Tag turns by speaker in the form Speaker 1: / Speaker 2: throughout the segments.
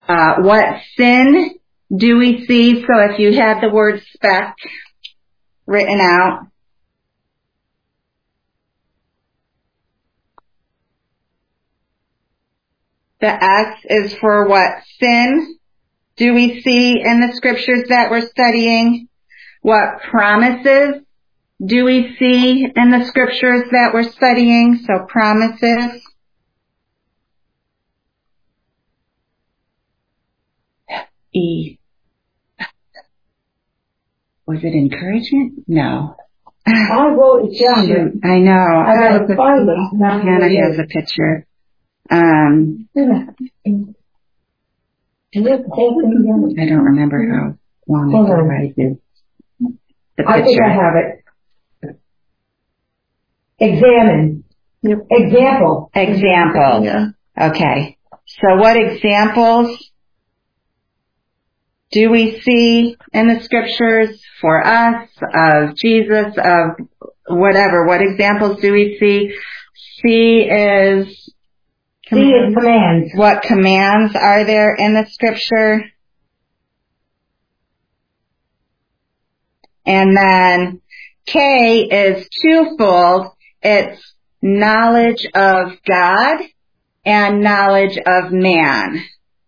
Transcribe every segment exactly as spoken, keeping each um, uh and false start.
Speaker 1: Uh, what sin do we see? So if you had the word speck written out, the S is for what sin do we see in the scriptures that we're studying? What promises do we see in the scriptures that we're studying? So promises. E. Was it encouragement? No.
Speaker 2: I wrote it down.
Speaker 1: Shoot, I know.
Speaker 2: I gotta find it.
Speaker 1: Hannah has a picture. Um, I don't remember how long ago I did the picture.
Speaker 2: I think I have it. Examine. Yep. Example.
Speaker 1: Example.
Speaker 2: Yeah.
Speaker 1: Okay. So what examples do we see in the scriptures for us, of Jesus, of whatever? What examples do we see? C is...
Speaker 2: C is commands.
Speaker 1: What commands are there in the scripture? And then K is twofold. It's knowledge of God and knowledge of man.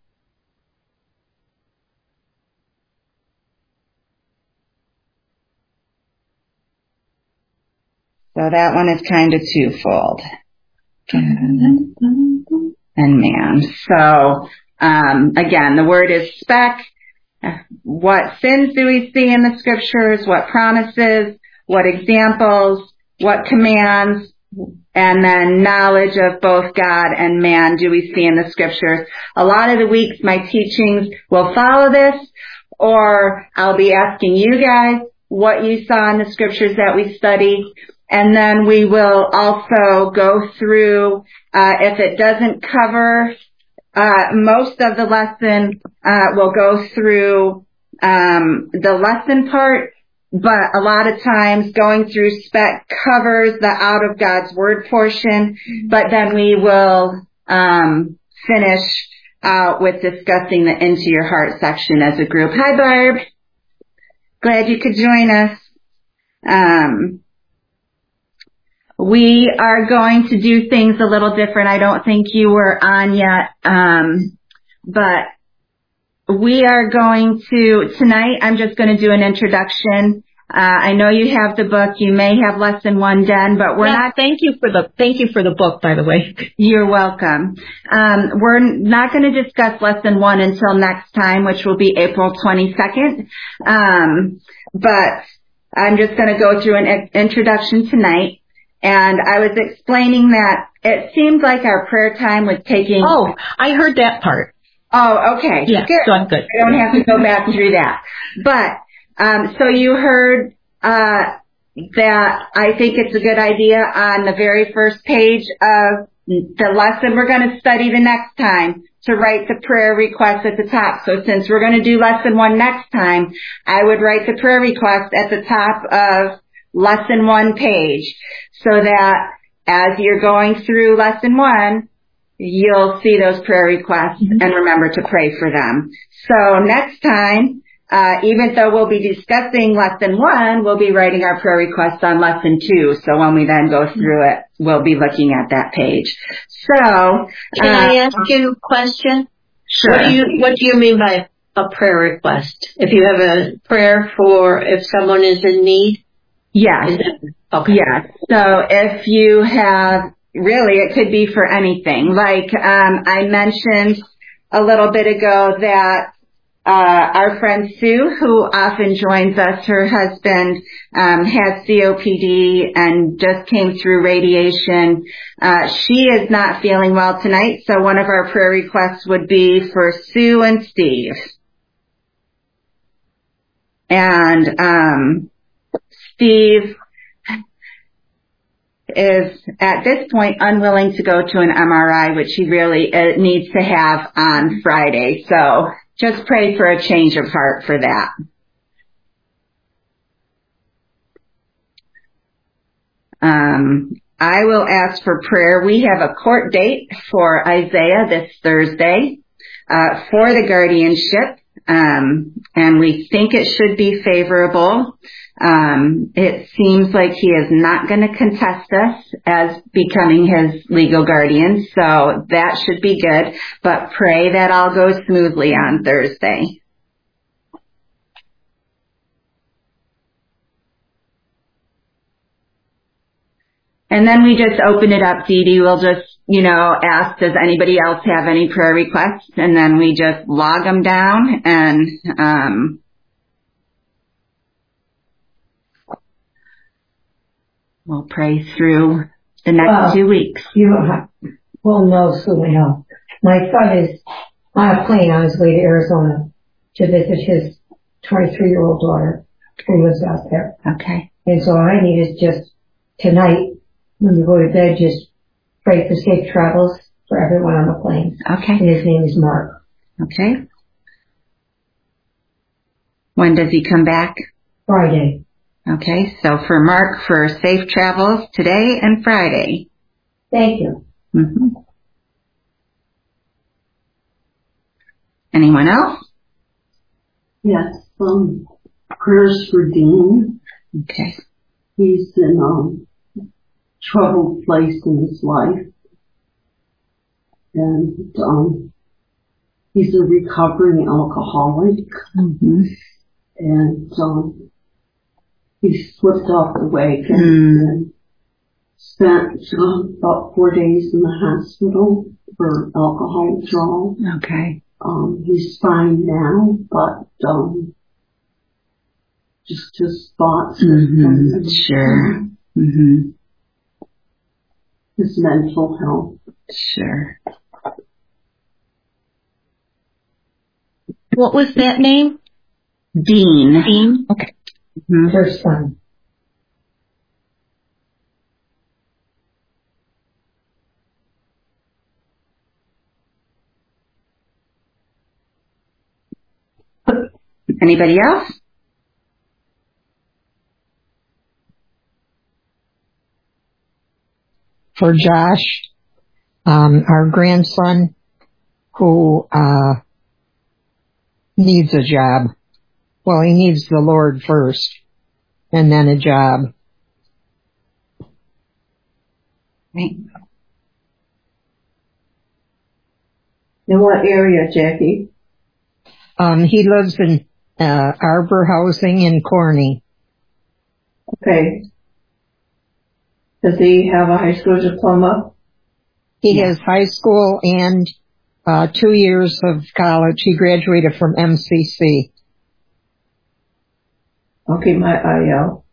Speaker 1: So that one is kind of twofold. And man. So, um, again, the word is speck. What sins do we see in the scriptures? What promises? What examples? What commands? And then knowledge of both God and man do we see in the scriptures. A lot of the weeks my teachings will follow this, or I'll be asking you guys what you saw in the scriptures that we study. And then we will also go through, uh, if it doesn't cover uh, most of the lesson, uh, we'll go through um, the lesson part. But a lot of times going through spec covers the out of God's word portion. But then we will um, finish out with discussing the into your heart section as a group. Hi, Barb. Glad you could join us. Um, We are going to do things a little different. I don't think you were on yet, um, but we are going to, tonight I'm just going to do an introduction. Uh, I know you have the book. You may have lesson one done, but we're
Speaker 3: yeah,
Speaker 1: not.
Speaker 3: Thank you for the, thank you for the book, by the way.
Speaker 1: You're welcome. Um, we're not going to discuss lesson one until next time, which will be April twenty-second. Um, but I'm just going to go through an introduction tonight. And I was explaining that it seemed like our prayer time was taking...
Speaker 3: Oh, I heard that part.
Speaker 1: Oh, okay.
Speaker 3: Yeah,
Speaker 1: good.
Speaker 3: So I'm good.
Speaker 1: I don't have to go back through that. But, um, so you heard, uh, that I think it's a good idea on the very first page of the lesson we're going to study the next time to write the prayer request at the top. So since we're going to do lesson one next time, I would write the prayer request at the top of lesson one page, so that as you're going through lesson one, you'll see those prayer requests mm-hmm. and remember to pray for them. So next time, uh, even though we'll be discussing lesson one, we'll be writing our prayer requests on lesson two. So when we then go through it, we'll be looking at that page. So,
Speaker 4: can
Speaker 1: uh,
Speaker 4: I ask you a question?
Speaker 1: Sure.
Speaker 4: What do you, what do you mean by a prayer request? If you have a prayer for if someone is in need?
Speaker 1: Yes.
Speaker 4: Okay.
Speaker 1: Yes. So if you have, really, it could be for anything. Like, um, I mentioned a little bit ago that, uh, our friend Sue, who often joins us, her husband, um, has C O P D and just came through radiation. Uh, she is not feeling well tonight. So one of our prayer requests would be for Sue and Steve. And, um, Steve is at this point unwilling to go to an M R I, which he really uh, needs to have on Friday. So just pray for a change of heart for that. Um, I will ask for prayer. We have a court date for Isaiah this Thursday. uh, for the guardianship, um, and we think it should be favorable. Um, it seems like he is not going to contest us as becoming his legal guardian, so that should be good. But pray that all goes smoothly on Thursday. And then we just open it up, Dee Dee. We'll just, you know, ask, does anybody else have any prayer requests? And then we just log them down and, um, we'll pray through the next
Speaker 2: Well,
Speaker 1: two weeks.
Speaker 2: You have, well, no, certainly no. My son is on a plane on his way to Arizona to visit his twenty-three-year-old daughter who lives out there.
Speaker 1: Okay.
Speaker 2: And so all I need is just tonight, when you go to bed, just pray for safe travels for everyone on the plane.
Speaker 1: Okay.
Speaker 2: And his name is Mark.
Speaker 1: Okay. When does he come back?
Speaker 2: Friday.
Speaker 1: Okay. So for Mark, for safe travels today and Friday.
Speaker 2: Thank you.
Speaker 1: Mm-hmm. Anyone else?
Speaker 5: Yes, um, prayers for Dean.
Speaker 1: Okay.
Speaker 5: He's in um troubled place in his life, and um, he's a recovering alcoholic,
Speaker 1: Mm-hmm.
Speaker 5: and um, he slipped off the wagon
Speaker 1: Mm.
Speaker 5: and spent um, about four days in the hospital for alcohol withdrawal.
Speaker 1: Okay.
Speaker 5: Um, he's fine now, but um, just his thoughts.
Speaker 1: Mm-hmm.
Speaker 5: and,
Speaker 1: Sure.
Speaker 5: um,
Speaker 1: Mm-hmm.
Speaker 5: his mental health.
Speaker 1: Sure.
Speaker 3: What was that name?
Speaker 1: Dean.
Speaker 3: Dean? Okay.
Speaker 1: Mm-hmm.
Speaker 2: Her son.
Speaker 1: Anybody else?
Speaker 6: For Josh, um, our grandson, who uh, needs a job. Well, he needs the Lord first, and then a job.
Speaker 1: Right.
Speaker 4: In what area, Jackie?
Speaker 6: Um, he lives in uh, Arbor Housing in Corning.
Speaker 4: Okay. Does he have a high school diploma?
Speaker 6: He has high school and uh, two years of college. He graduated from M C C.
Speaker 4: Okay, my I L.
Speaker 1: All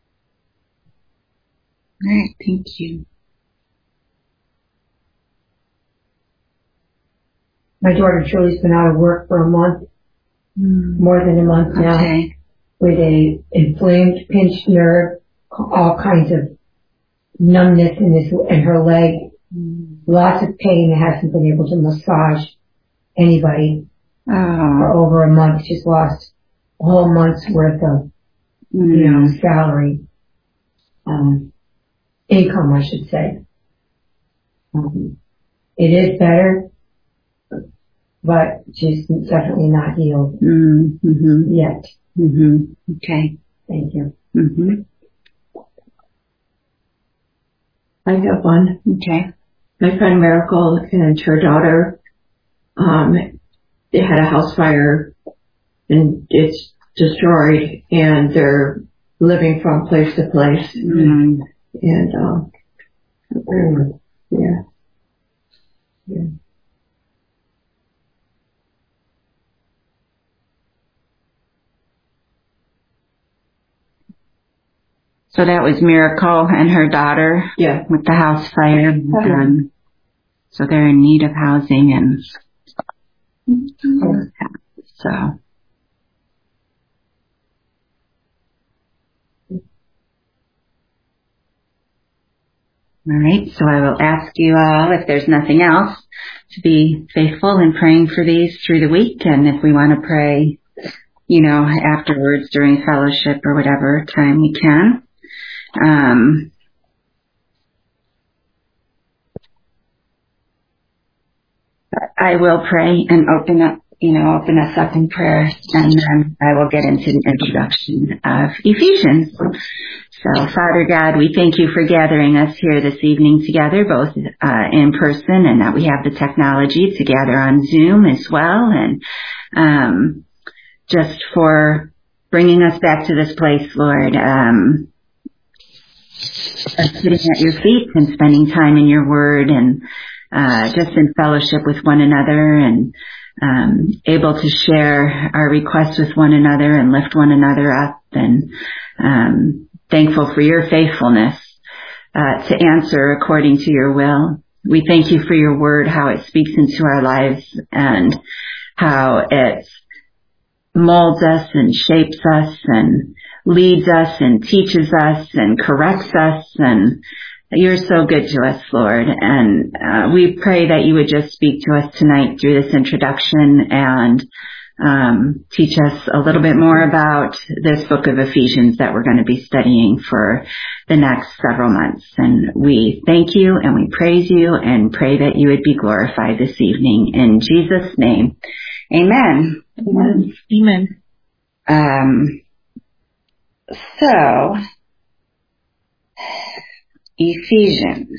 Speaker 1: right. Thank you.
Speaker 2: My daughter Julie's been out of work for a month,
Speaker 1: Mm.
Speaker 2: more than a month now,
Speaker 1: Okay.
Speaker 2: with a inflamed pinched nerve, all kinds of numbness in his in her leg,
Speaker 1: Mm.
Speaker 2: lots of pain. Hasn't been able to massage anybody for
Speaker 1: Oh.
Speaker 2: over a month. She's lost a whole month's worth of you know
Speaker 1: Mm.
Speaker 2: salary, um, income, I should say. Um, it is better, but she's definitely not healed
Speaker 1: Mm-hmm.
Speaker 2: yet.
Speaker 1: Mm-hmm. Okay.
Speaker 2: Thank you.
Speaker 1: Mm-hmm.
Speaker 4: I have one.
Speaker 1: Okay.
Speaker 4: My friend Miracle and her daughter, um, they had a house fire and it's destroyed and they're living from place to place.
Speaker 1: Mm.
Speaker 4: And, um, yeah. Yeah.
Speaker 1: So that was Miracle and her daughter
Speaker 4: Yeah.
Speaker 1: with the house fire. Um, so they're in need of housing and so. All right. So I will ask you all, if there's nothing else, to be faithful in praying for these through the week. And if we want to pray, you know, afterwards during fellowship or whatever time we can. Um, I will pray and open up, you know, open us up in prayer, and then I will get into the introduction of Ephesians. So, Father God, we thank you for gathering us here this evening together, both uh, in person, and that we have the technology to gather on Zoom as well, and um, just for bringing us back to this place, Lord, um, of sitting at your feet and spending time in your word, and uh, just in fellowship with one another, and um, able to share our requests with one another and lift one another up, and um, thankful for your faithfulness uh, to answer according to your will. We thank you for your word, how it speaks into our lives, and how it molds us and shapes us and leads us and teaches us and corrects us, and you're so good to us, Lord. And uh, we pray that you would just speak to us tonight through this introduction, and um, teach us a little bit more about this book of Ephesians that we're going to be studying for the next several months. And we thank you and we praise you and pray that you would be glorified this evening. In Jesus' name, amen.
Speaker 3: Amen. Amen.
Speaker 1: Um, so, Ephesians.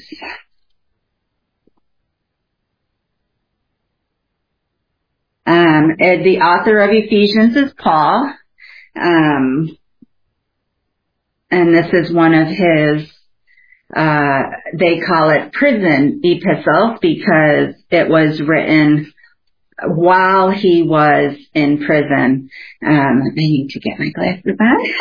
Speaker 1: Um, the author of Ephesians is Paul, um, and this is one of his, uh, they call it prison epistles because it was written while he was in prison. Um, I need to get my glasses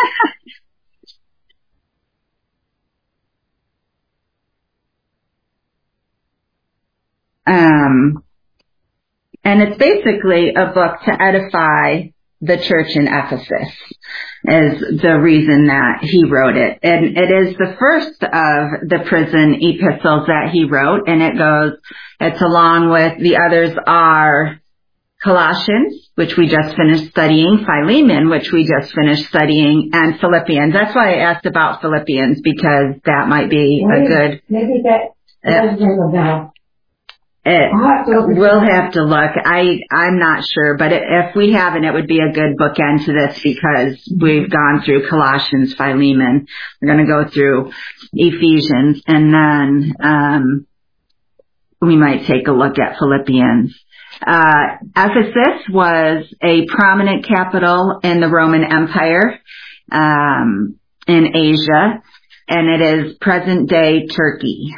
Speaker 1: on. um, And it's basically a book to edify the church in Ephesus, is the reason that he wrote it. And it is the first of the prison epistles that he wrote, and it goes, it's along with the others are Colossians, which we just finished studying, Philemon, which we just finished studying, and Philippians. That's why I asked about Philippians, because that might be maybe, a good...
Speaker 2: Maybe that does ring a bell.
Speaker 1: It, we'll have to look. I, I'm not sure, but if we haven't, it would be a good bookend to this because we've gone through Colossians, Philemon. We're going to go through Ephesians, and then um, we might take a look at Philippians. Uh, Ephesus was a prominent capital in the Roman Empire um, in Asia, and it is present-day Turkey.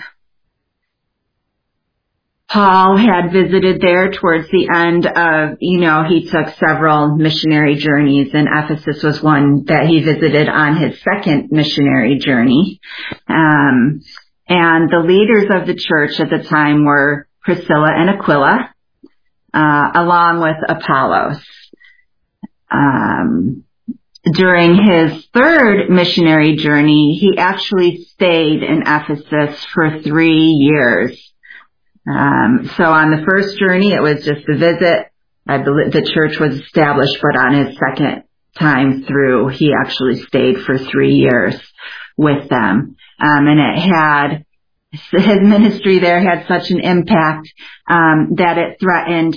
Speaker 1: Paul had visited there towards the end of, you know, he took several missionary journeys, and Ephesus was one that he visited on his second missionary journey. Um, and the leaders of the church at the time were Priscilla and Aquila, uh, along with Apollos. Um, during his third missionary journey, he actually stayed in Ephesus for three years. Um, so on the first journey, it was just a visit. I believe the church was established, but on his second time through, he actually stayed for three years with them. Um, and it had, his ministry there had such an impact, um, that it threatened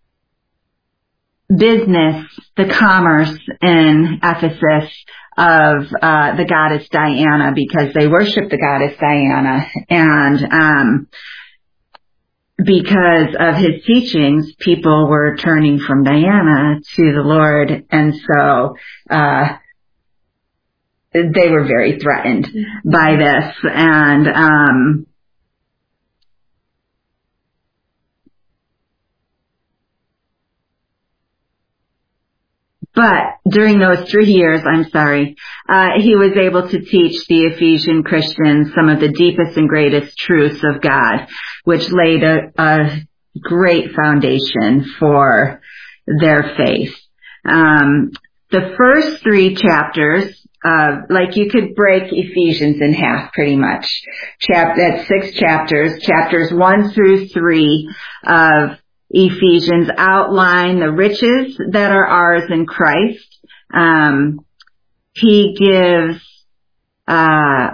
Speaker 1: business, the commerce in Ephesus of, uh, the goddess Diana, because they worshiped the goddess Diana. And, um, because of his teachings, people were turning from Diana to the Lord, and so uh they were very threatened by this. And um But during those three years, I'm sorry, uh, he was able to teach the Ephesian Christians some of the deepest and greatest truths of God, which laid a, a great foundation for their faith. Um, the first three chapters, uh, like you could break Ephesians in half pretty much. Chap- that's six chapters. Chapters one through three of Ephesians outline the riches that are ours in Christ. Um, he gives uh,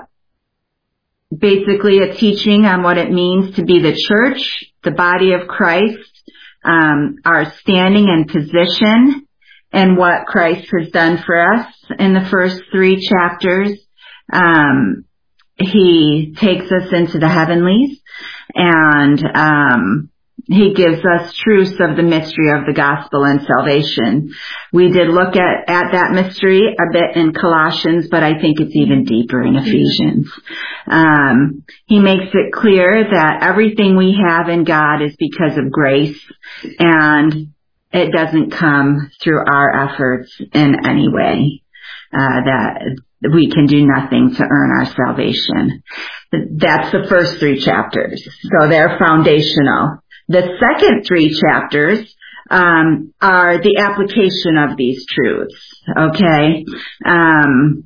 Speaker 1: basically a teaching on what it means to be the church, the body of Christ, um, our standing and position and what Christ has done for us in the first three chapters. Um, he takes us into the heavenlies, and um, he gives us truths of the mystery of the gospel and salvation. We did look at, at that mystery a bit in Colossians, but I think it's even deeper in Ephesians. Um, he makes it clear that everything we have in God is because of grace, and it doesn't come through our efforts in any way, uh, that we can do nothing to earn our salvation. That's the first three chapters. So they're foundational. The second three chapters um, are the application of these truths. Okay, um,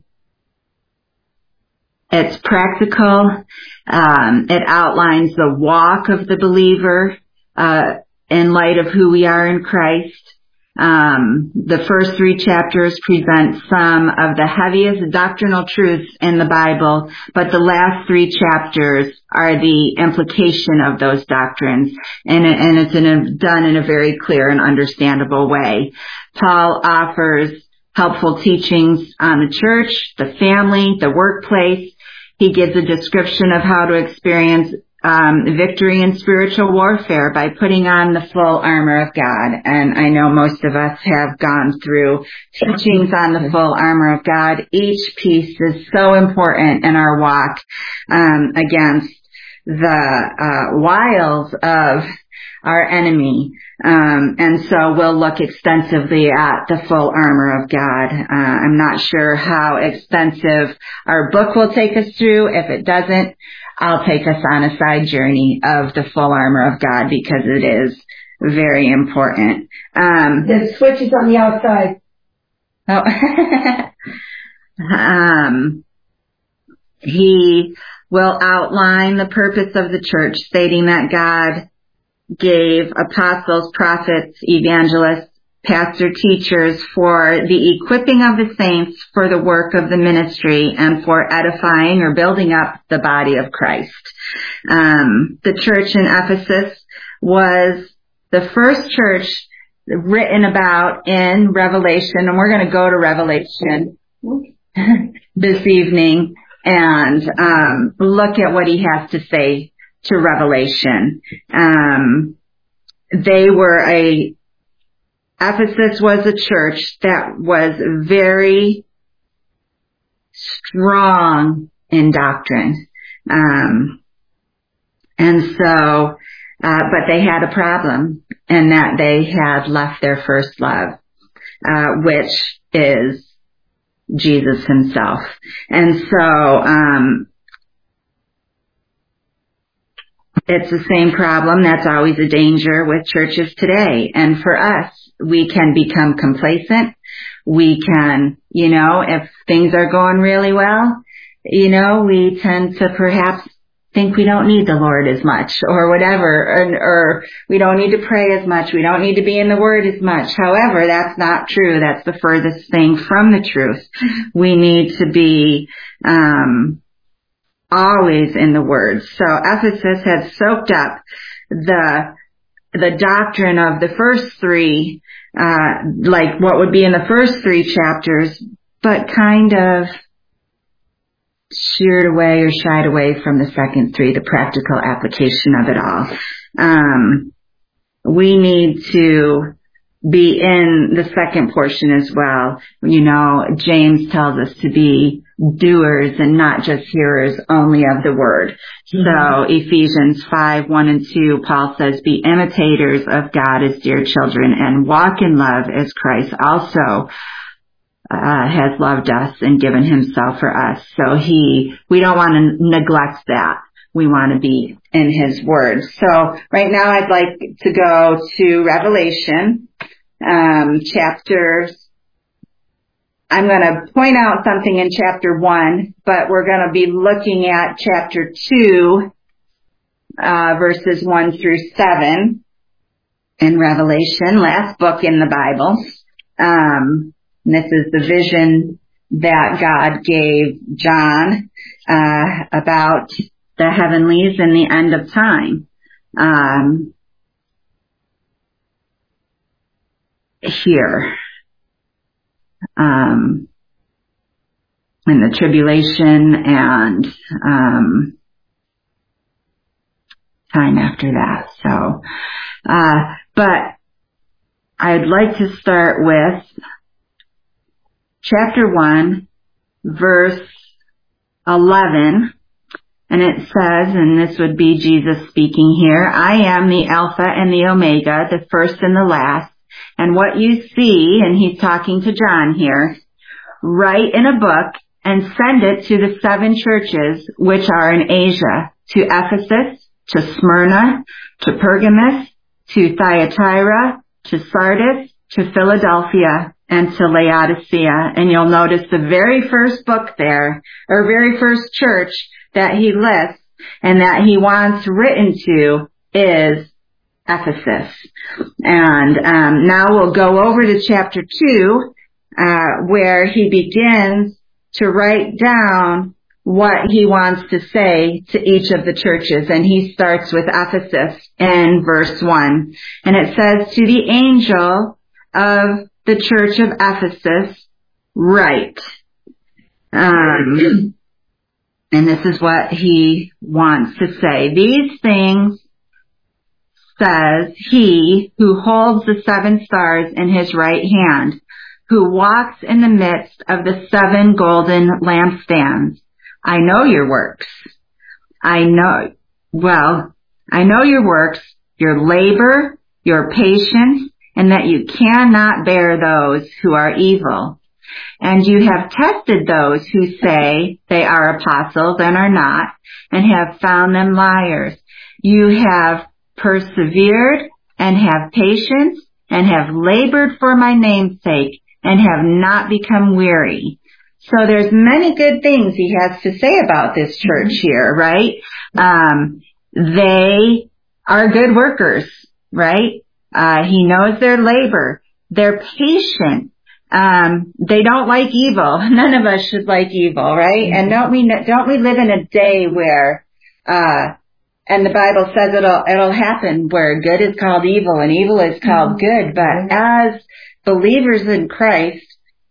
Speaker 1: it's practical. Um, it outlines the walk of the believer uh, in light of who we are in Christ. Um, the first three chapters present some of the heaviest doctrinal truths in the Bible, but the last three chapters are the implication of those doctrines, and, and it's in a, done in a very clear and understandable way. Paul offers helpful teachings on the church, the family, the workplace. He gives a description of how to experience Um, victory in spiritual warfare by putting on the full armor of God. And I know most of us have gone through teachings on the full armor of God. Each piece is so important in our walk um, against the uh, wiles of our enemy. Um, and so we'll look extensively at the full armor of God. Uh, I'm not sure how extensive our book will take us through. If it doesn't, I'll take us on a side journey of the full armor of God because it is very important. Um,
Speaker 2: the switch is on the outside.
Speaker 1: Oh, um, he will outline the purpose of the church, stating that God gave apostles, prophets, evangelists, pastor teachers for the equipping of the saints for the work of the ministry and for edifying or building up the body of Christ. Um, the church in Ephesus was the first church written about in Revelation, and we're going to go to Revelation this evening and um, look at what he has to say to Revelation. Um, they were a Ephesus was a church that was very strong in doctrine. Um, and so, uh, but they had a problem in that they had left their first love, uh, which is Jesus himself. And so, um, it's the same problem that's always a danger with churches today. And for us, we can become complacent. We can, you know, if things are going really well, you know, we tend to perhaps think we don't need the Lord as much or whatever, or, or we don't need to pray as much. We don't need to be in the Word as much. However, that's not true. That's the furthest thing from the truth. We need to be, um, always in the Word. So Ephesus had soaked up the the doctrine of the first three, uh, like what would be in the first three chapters, but kind of sheared away or shied away from the second three, the practical application of it all. Um, we need to be in the second portion as well. You know, James tells us to be doers and not just hearers only of the word. Mm-hmm. So Ephesians five, one and two, Paul says, be imitators of God as dear children and walk in love as Christ also uh, has loved us and given himself for us. So he, we don't want to neglect that. We want to be in his word. So right now I'd like to go to Revelation, um, chapters. I'm going to point out something in chapter one, but we're going to be looking at chapter two, uh, verses one through seven in Revelation, last book in the Bible. Um, this is the vision that God gave John, uh, about the heavenlies and the end of time. Um, here. Um, in the tribulation and um, time after that. So, uh, but I'd like to start with chapter one, verse eleven. And it says, and this would be Jesus speaking here, I am the Alpha and the Omega, the first and the last. And what you see, and he's talking to John here, write in a book and send it to the seven churches which are in Asia, to Ephesus, to Smyrna, to Pergamos, to Thyatira, to Sardis, to Philadelphia, and to Laodicea. And you'll notice the very first book there, or very first church that he lists and that he wants written to is Ephesus. And um, now we'll go over to chapter two, uh, where he begins to write down what he wants to say to each of the churches. And he starts with Ephesus in verse one. And it says, to the angel of the church of Ephesus, write. Um, and this is what he wants to say. These things says he who holds the seven stars in his right hand, who walks in the midst of the seven golden lampstands. I know your works. I know, well, I know your works, your labor, your patience, and that you cannot bear those who are evil. And you have tested those who say they are apostles and are not, and have found them liars. You have persevered and have patience and have labored for my name's sake and have not become weary. So there's many good things he has to say about this church here, right? Um, they are good workers, right? Uh, he knows their labor. They're patient. Um, they don't like evil. None of us should like evil, right? And don't we, don't we live in a day where, uh, and the Bible says it'll, it'll happen where good is called evil and evil is called good. But as believers in Christ,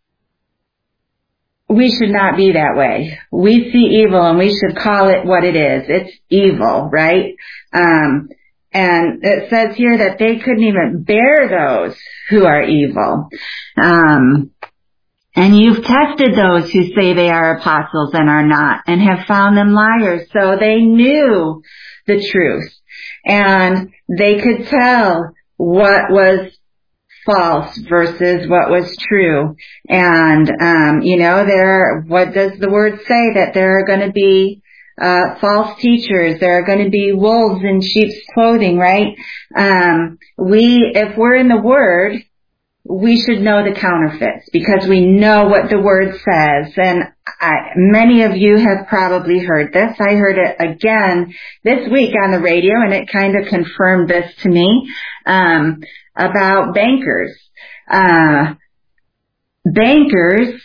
Speaker 1: we should not be that way. We see evil and we should call it what it is. It's evil, right? Um, and it says here that they couldn't even bear those who are evil. Um, and you've tested those who say they are apostles and are not, and have found them liars. So they knew the truth, and they could tell what was false versus what was true. And, um, you know, there, what does the word say? That there are going to be, uh, false teachers. There are going to be wolves in sheep's clothing, right? Um, we, if we're in the Word, we should know the counterfeits because we know what the Word says. And I, many of you have probably heard this. I heard it again this week on the radio, and it kind of confirmed this to me, um, about bankers. Uh, bankers,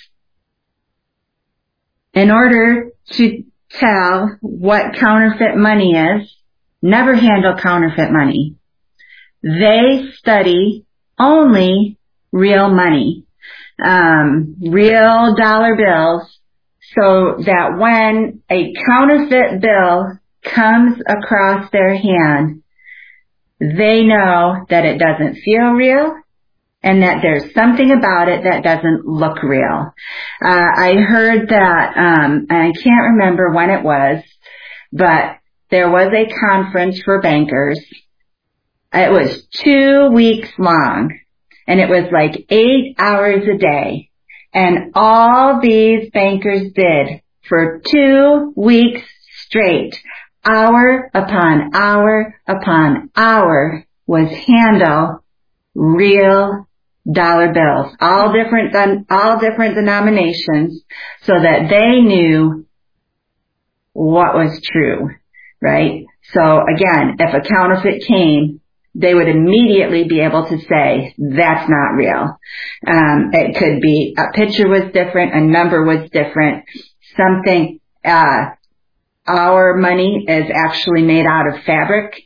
Speaker 1: in order to tell what counterfeit money is, never handle counterfeit money. They study only real money, um, real dollar bills, so that when a counterfeit bill comes across their hand, they know that it doesn't feel real and that there's something about it that doesn't look real. Uh, I heard that, um, and I can't remember when it was, but there was a conference for bankers. It was two weeks long, and it was like eight hours a day. And all these bankers did for two weeks straight, hour upon hour upon hour, was handle real dollar bills, all different, all different denominations, so that they knew what was true, right? So again, if a counterfeit came, they would immediately be able to say, that's not real. Um, it could be a picture was different, a number was different, something, uh, our money is actually made out of fabric,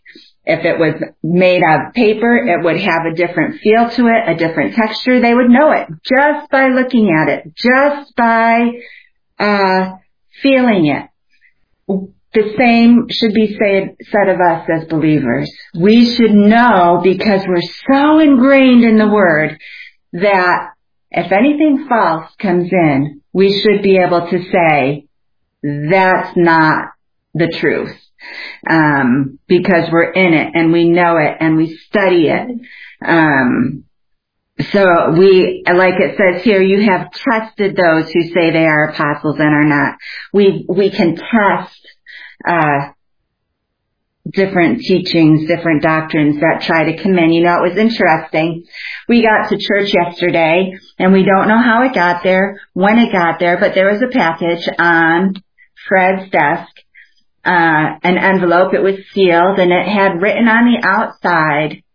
Speaker 1: If it was made of paper, it would have a different feel to it, a different texture. They would know it just by looking at it, just by uh feeling it. The same should be said, said of us as believers. We should know, because we're so ingrained in the Word, that if anything false comes in, we should be able to say, that's not the truth. Um, because we're in it and we know it and we study it. Um, so we, like it says here, you have tested those who say they are apostles and are not. We, we can test, uh, different teachings, different doctrines that try to come in. You know, it was interesting. We got to church yesterday and we don't know how it got there, when it got there, but there was a package on Fred's desk. Uh, an envelope. It was sealed and it had written on the outside.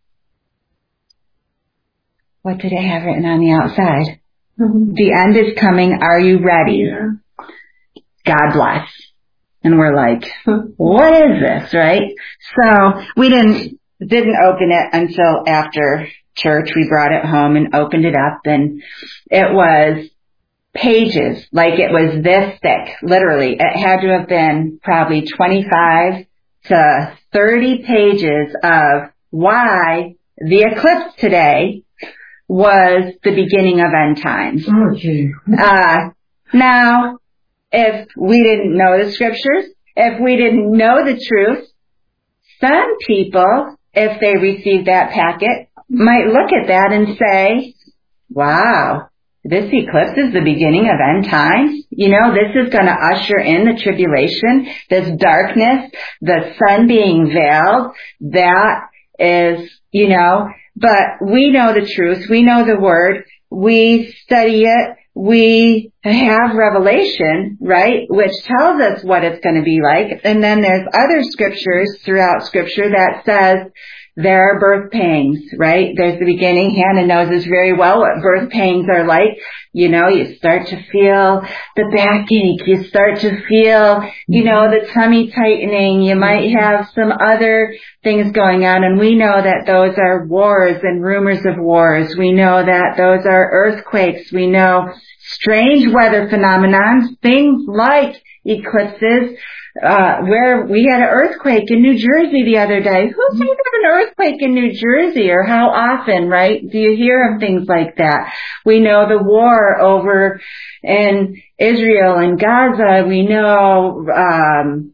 Speaker 1: What did it have written on the outside? Mm-hmm. The end is coming. Are you ready? Yeah. God bless. And we're like, what is this, right? So we didn't, didn't open it until after church. We brought it home and opened it up, and it was pages, like it was this thick, literally. It had to have been probably twenty-five to thirty pages of why the eclipse today was the beginning of end times.
Speaker 2: Oh, gee.
Speaker 1: Uh, now, if we didn't know the scriptures, if we didn't know the truth, some people, if they received that packet, might look at that and say, wow, this eclipse is the beginning of end times. You know, this is going to usher in the tribulation, this darkness, the sun being veiled. That is, you know, but we know the truth. We know the Word. We study it. We have revelation, right, which tells us what it's going to be like. And then there's other scriptures throughout Scripture that says there are birth pangs, right? There's the beginning. Hannah knows this very well, what birth pangs are like. You know, you start to feel the backache. You start to feel, you know, the tummy tightening. You might have some other things going on. And we know that those are wars and rumors of wars. We know that those are earthquakes. We know strange weather phenomenon, things like eclipses. Uh, where we had an earthquake in New Jersey the other day. Who's heard of an earthquake in New Jersey, or how often, right? Do you hear of things like that? We know the war over in Israel and Gaza. We know, um,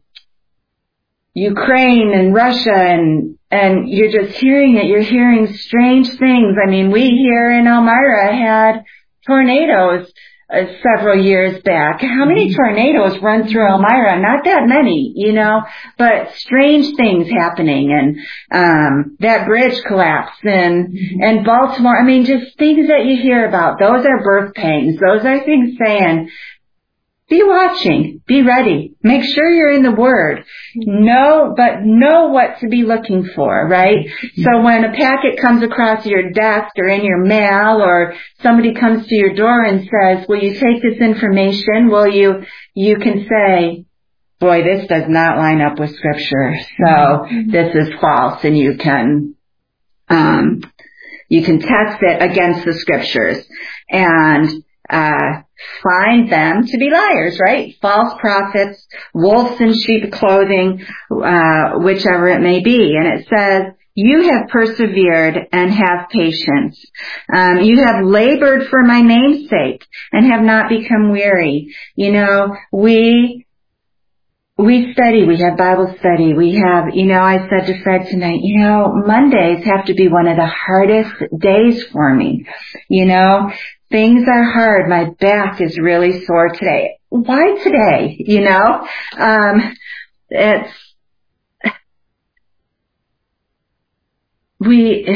Speaker 1: Ukraine and Russia, and, and you're just hearing it. You're hearing strange things. I mean, we here in Elmira had tornadoes Uh, several years back. How many tornadoes run through Elmira? Not that many, you know, but strange things happening, and um that bridge collapse in in Baltimore. I mean, just things that you hear about. Those are birth pangs. Those are things saying, be watching, be ready, make sure you're in the Word. Know, but know what to be looking for, right? So when a packet comes across your desk or in your mail, or somebody comes to your door and says, will you take this information? Will you, you can say, boy, this does not line up with Scripture. So this is false, and you can, um, you can test it against the Scriptures and, uh, find them to be liars, right? False prophets, wolves in sheep clothing, uh, whichever it may be. And it says, you have persevered and have patience. Um, you have labored for my name's sake and have not become weary. You know, we, we study, we have Bible study, we have, you know, I said to Fred tonight, you know, Mondays have to be one of the hardest days for me. You know, things are hard. My back is really sore today. Why today? You know, um, it's, we,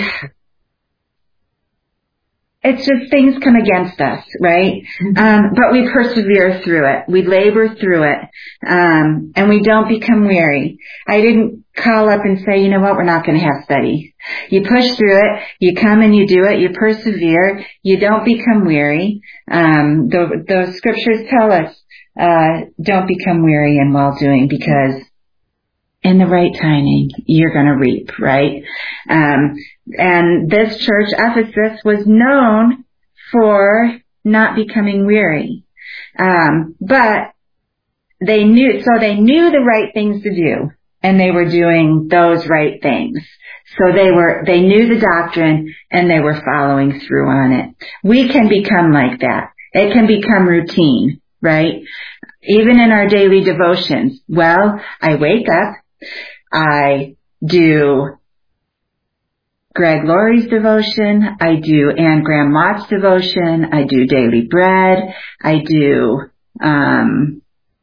Speaker 1: it's just things come against us, right? Um, but we persevere through it. We labor through it. Um, and we don't become weary. I didn't call up and say, you know what, we're not going to have study. You push through it. You come and you do it. You persevere. You don't become weary. Um, the, the scriptures tell us, uh, don't become weary in well doing, because in the right timing, you're going to reap, right? Um, and this church, Ephesus, was known for not becoming weary. Um, but they knew, so they knew the right things to do, and they were doing those right things. So they were, they knew the doctrine, and they were following through on it. We can become like that. It can become routine, right? Even in our daily devotions. Well, I wake up, I do Greg Laurie's devotion, I do Anne Graham Lott's devotion, I do Daily Bread, I do, um,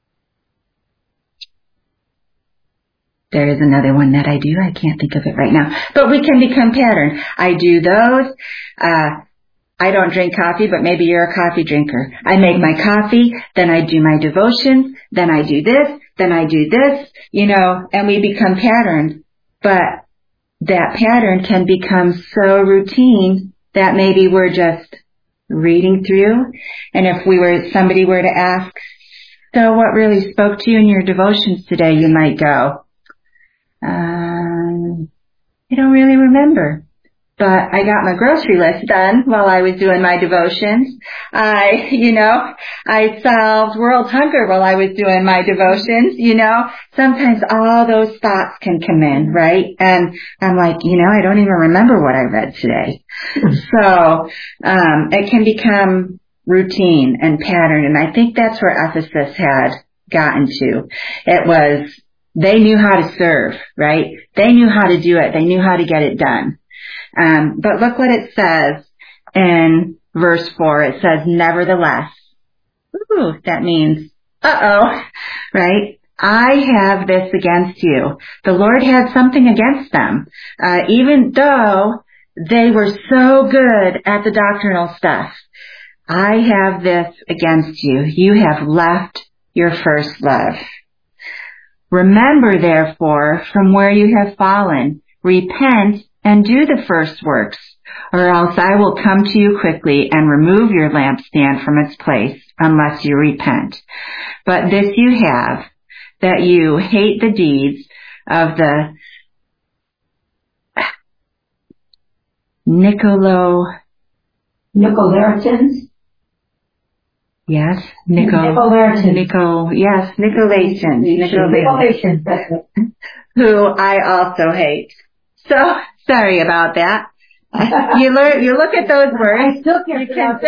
Speaker 1: there is another one that I do, I can't think of it right now, but we can become patterned. I do those, uh, I don't drink coffee, but maybe you're a coffee drinker. I make my coffee, then I do my devotions, then I do this, then I do this, you know, and we become patterned. But that pattern can become so routine that maybe we're just reading through. And if we were, somebody were to ask, so what really spoke to you in your devotions today, you might go, um, I don't really remember. But I got my grocery list done while I was doing my devotions. I, you know, I solved world hunger while I was doing my devotions, you know. Sometimes all those thoughts can come in, right? And I'm like, you know, I don't even remember what I read today. So, um, it can become routine and pattern. And I think that's where Ephesus had gotten to. It was, they knew how to serve, right? They knew how to do it. They knew how to get it done. Um, but look what it says in verse four. It says, nevertheless. Ooh, that means, uh-oh, right? I have this against you. The Lord had something against them. Uh, even though they were so good at the doctrinal stuff. I have this against you. You have left your first love. Remember, therefore, from where you have fallen, repent and do the first works, or else I will come to you quickly and remove your lampstand from its place, unless you repent. But this you have, that you hate the deeds of the Nicolo...
Speaker 2: Nicolaitans?
Speaker 1: Yes, Nico...
Speaker 2: Nicolaitans.
Speaker 1: Nico... Yes, Nicolaitans.
Speaker 2: Nicolaitans, that's it.
Speaker 1: Who I also hate. So... Sorry about that. You learn, you look at those words.
Speaker 2: I still can't pronounce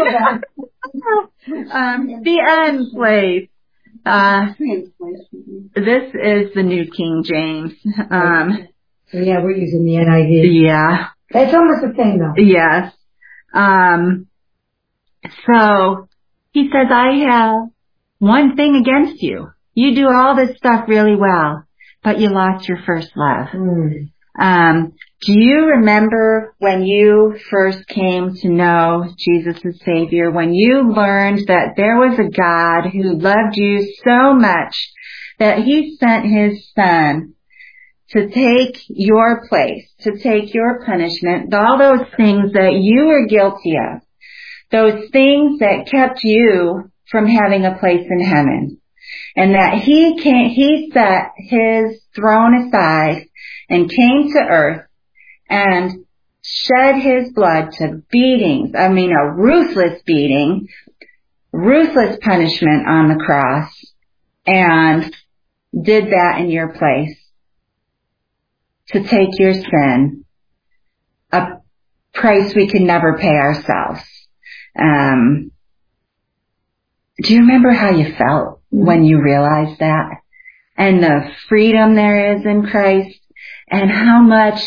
Speaker 2: it.
Speaker 1: um, the end place. Uh, this is the New King James. Um,
Speaker 2: yeah, we're using the N I V.
Speaker 1: Yeah.
Speaker 2: It's almost the same though.
Speaker 1: Yes. Um, so he says, I have one thing against you. You do all this stuff really well, but you lost your first love.
Speaker 2: Mm.
Speaker 1: Um, do you remember when you first came to know Jesus as Savior, when you learned that there was a God who loved you so much that He sent His Son to take your place, to take your punishment, all those things that you were guilty of, those things that kept you from having a place in heaven, and that He came, He set His throne aside and came to earth and shed His blood to beatings, I mean a ruthless beating, ruthless punishment on the cross, and did that in your place to take your sin, a price we could never pay ourselves. Um, do you remember how you felt when you realized that? And the freedom there is in Christ, and how much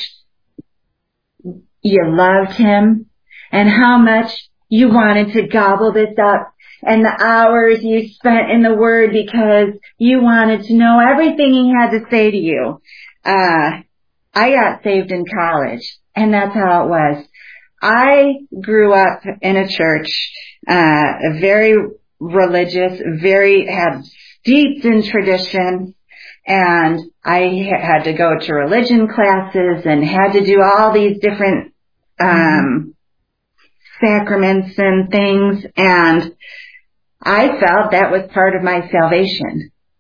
Speaker 1: you loved Him, and how much you wanted to gobble this up, and the hours you spent in the Word because you wanted to know everything He had to say to you. Uh, I got saved in college, and that's how it was. I grew up in a church, uh, very religious, very, had steeped in tradition, and I had to go to religion classes and had to do all these different, um, sacraments and things, and I felt that was part of my salvation.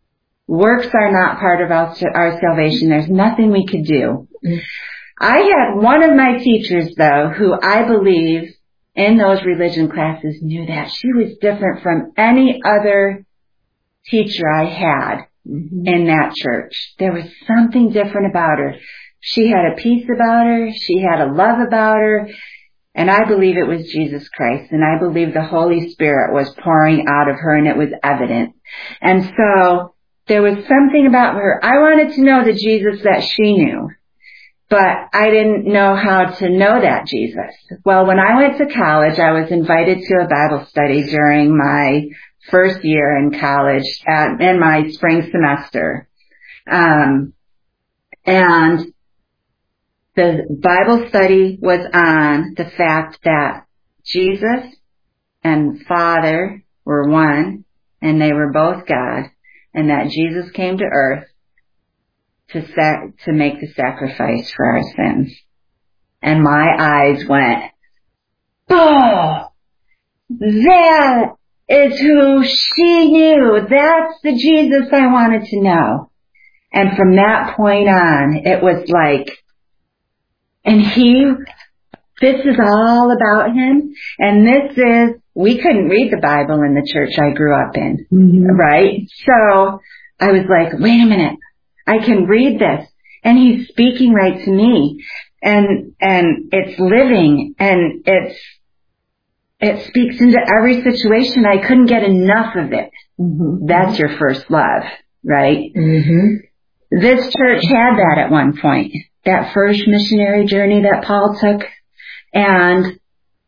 Speaker 1: Works are not part of our, our salvation. There's nothing we could do. Mm-hmm. I had one of my teachers, though, who I believe in those religion classes knew that. She was different from any other teacher I had mm-hmm. in that church. There was something different about her. She had a peace about her. She had a love about her. And I believe it was Jesus Christ. And I believe the Holy Spirit was pouring out of her, and it was evident. And so there was something about her. I wanted to know the Jesus that she knew. But I didn't know how to know that Jesus. Well, when I went to college, I was invited to a Bible study during my first year in college, at, in my spring semester. Um, and the Bible study was on the fact that Jesus and Father were one, and they were both God, and that Jesus came to earth to sac- to make the sacrifice for our sins. And my eyes went, oh, that is who she knew. That's the Jesus I wanted to know. And from that point on, it was like, and he, this is all about him. And this is, we couldn't read the Bible in the church I grew up in, mm-hmm. right? So I was like, wait a minute. I can read this, and he's speaking right to me, and and it's living, and it's it speaks into every situation. I couldn't get enough of it. Mm-hmm. That's your first love, right? Mm-hmm. This church had that at one point, that first missionary journey that Paul took, and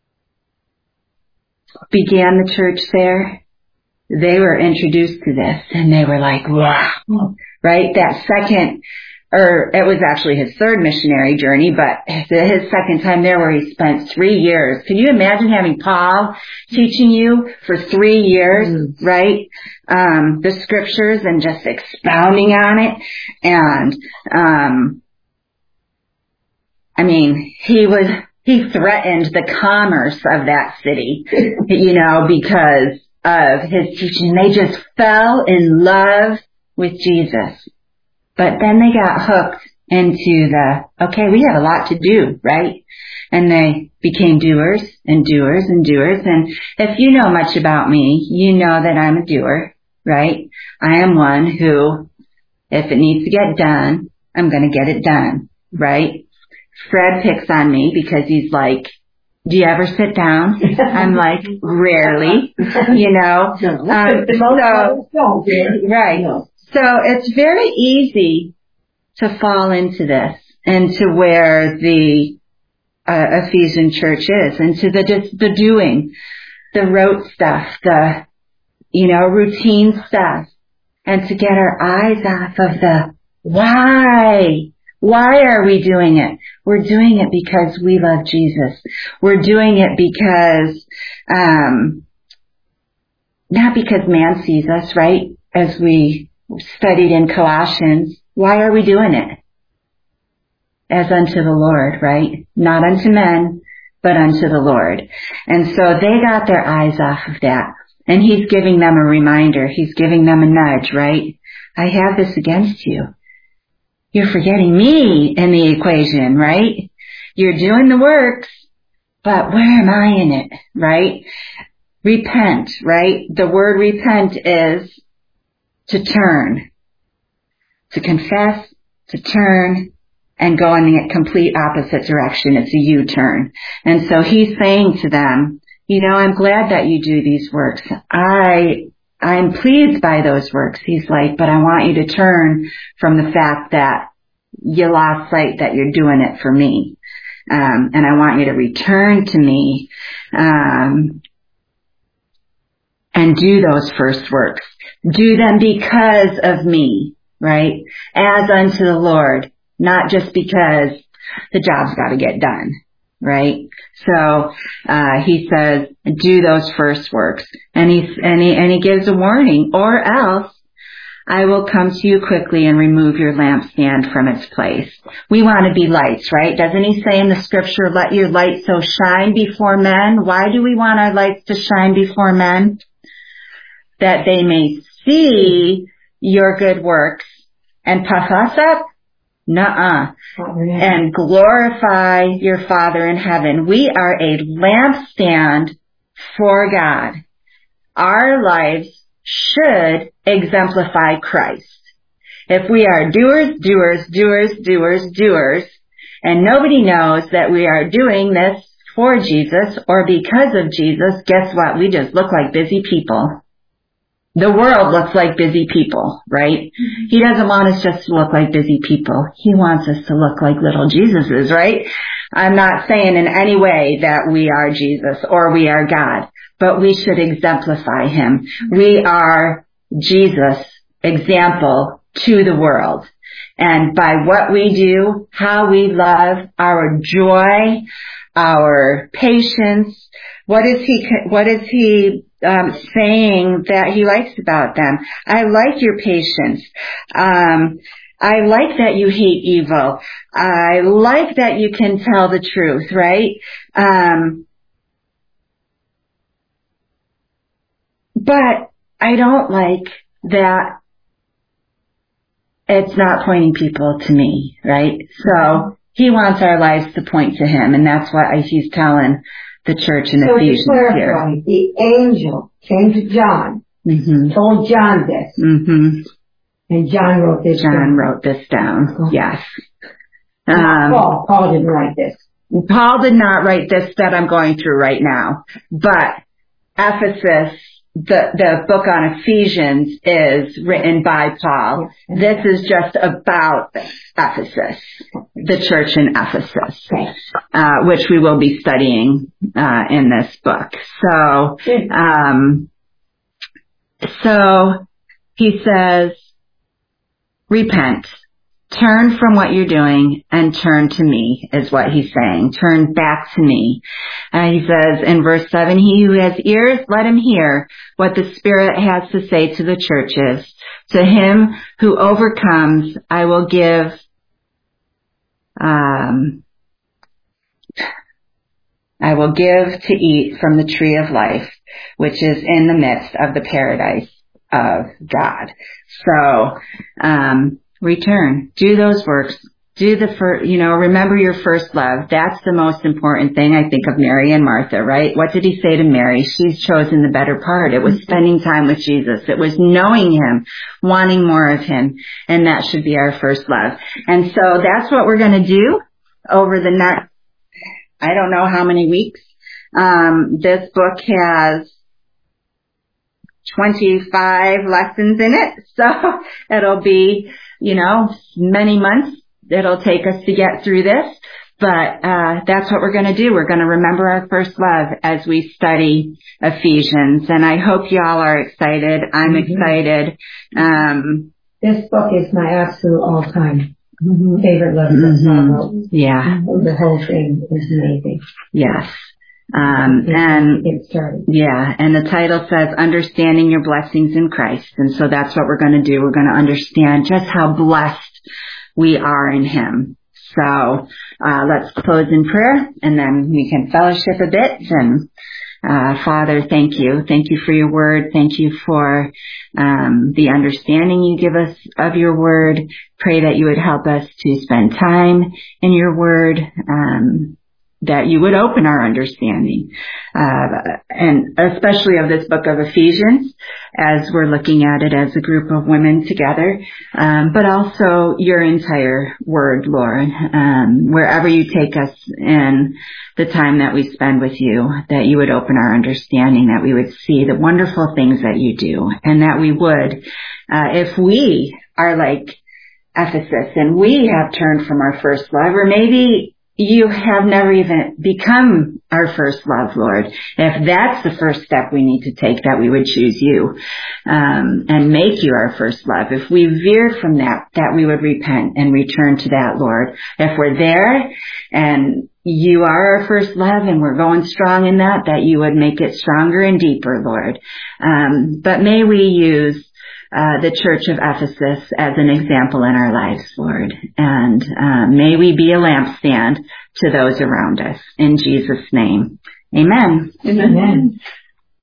Speaker 1: began the church there. They were introduced to this, and they were like, wow. Right? That second, or it was actually his third missionary journey, but his second time there where he spent three years. Can you imagine having Paul teaching you for three years, mm. right? Um, the scriptures and just expounding on it. And, um, I mean, he was, he threatened the commerce of that city, you know, because of his teaching. They just fell in love with Jesus. But then they got hooked into the, okay, we have a lot to do, right? And they became doers and doers and doers. And if you know much about me, you know that I'm a doer, right? I am one who, if it needs to get done, I'm going to get it done, right? Fred picks on me because he's like, do you ever sit down? I'm like, rarely, you know. Um, so, right. So it's very easy to fall into this, and to where the uh, Ephesian church is, and to the just the doing, the rote stuff, the, you know, routine stuff, and to get our eyes off of the why. Why are we doing it? We're doing it because we love Jesus. We're doing it because, um, not because man sees us, right? As we studied in Colossians, why are we doing it? As unto the Lord, right? Not unto men, but unto the Lord. And so they got their eyes off of that. And he's giving them a reminder. He's giving them a nudge, right? I have this against you. You're forgetting me in the equation, right? You're doing the works, but where am I in it, right? Repent, right? The word repent is to turn, to confess, to turn, and go in the complete opposite direction. It's a U-turn. And so he's saying to them, you know, I'm glad that you do these works. I I'm pleased by those works. He's like, but I want you to turn from the fact that you lost sight that you're doing it for me. Um, and I want you to return to me, um, and do those first works. Do them because of me, right? As unto the Lord, not just because the job's got to get done. Right? So, uh, he says, do those first works. And he, and he, and he gives a warning, or else I will come to you quickly and remove your lampstand from its place. We want to be lights, right? Doesn't he say in the scripture, let your light so shine before men? Why do we want our lights to shine before men? That they may see your good works and puff us up? Nuh-uh. And glorify your Father in heaven. We are a lampstand for God. Our lives should exemplify Christ. If we are doers, doers, doers, doers, doers, and nobody knows that we are doing this for Jesus or because of Jesus, guess what? We just look like busy people. The world looks like busy people, right? Mm-hmm. He doesn't want us just to look like busy people. He wants us to look like little Jesuses, right? I'm not saying in any way that we are Jesus or we are God, but we should exemplify him. We are Jesus' example to the world. And by what we do, how we love, our joy, our patience, what is he, what is he, um, saying that he likes about them? I like your patience. Um, I like that you hate evil. I like that you can tell the truth, right? Um, but I don't like that it's not pointing people to me, right? So he wants our lives to point to him, and that's what he's telling the church in
Speaker 2: so
Speaker 1: Ephesians
Speaker 2: to clarify,
Speaker 1: here.
Speaker 2: The angel came to John,
Speaker 1: mm-hmm.
Speaker 2: told John this,
Speaker 1: mm-hmm.
Speaker 2: and John wrote this
Speaker 1: John
Speaker 2: down.
Speaker 1: John wrote this down, oh. yes.
Speaker 2: Um, Paul, Paul didn't write this.
Speaker 1: Paul did not write this that I'm going through right now, but Ephesus, the, the book on Ephesians is written by Paul. This is just about Ephesus, the church in Ephesus, uh, which we will be studying, uh, in this book. So, um, so he says, repent. Turn from what you're doing and turn to me is what he's saying. Turn back to me. Uh, he says in verse seven, he who has ears, let him hear what the Spirit has to say to the churches. To him who overcomes, I will give, um, I will give to eat from the tree of life, which is in the midst of the paradise of God. So, um, return. Do those works. Do the first, you know, remember your first love. That's the most important thing, I think, of Mary and Martha, right? What did he say to Mary? She's chosen the better part. It was spending time with Jesus. It was knowing him, wanting more of him. And that should be our first love. And so that's what we're going to do over the next, I don't know how many weeks. Um, this book has twenty-five lessons in it. So it'll be, you know, many months it'll take us to get through this, but uh that's what we're going to do. We're going to remember our first love as we study Ephesians, and I hope y'all are excited. I'm mm-hmm. excited. Um
Speaker 2: This book is my absolute all-time mm-hmm. favorite lesson.
Speaker 1: Mm-hmm. Yeah.
Speaker 2: The whole thing is amazing.
Speaker 1: Yes. Um, and, yeah, and the title says, Understanding Your Blessings in Christ. And so that's what we're going to do. We're going to understand just how blessed we are in him. So, uh, let's close in prayer and then we can fellowship a bit. And, uh, Father, thank you. Thank you for your word. Thank you for, um, the understanding you give us of your word. Pray that you would help us to spend time in your word, um, that you would open our understanding, uh, and especially of this book of Ephesians as we're looking at it as a group of women together, um, but also your entire word, Lord, um, wherever you take us in the time that we spend with you, that you would open our understanding, that we would see the wonderful things that you do, and that we would, uh, if we are like Ephesus and we have turned from our first love, or maybe you have never even become our first love, Lord. If that's the first step we need to take, that we would choose you, um, and make you our first love. If we veer from that, that we would repent and return to that, Lord. If we're there and you are our first love and we're going strong in that, that you would make it stronger and deeper, Lord. Um, but may we use Uh, the church of Ephesus as an example in our lives, Lord. And uh, may we be a lampstand to those around us. In Jesus' name, amen.
Speaker 2: Amen.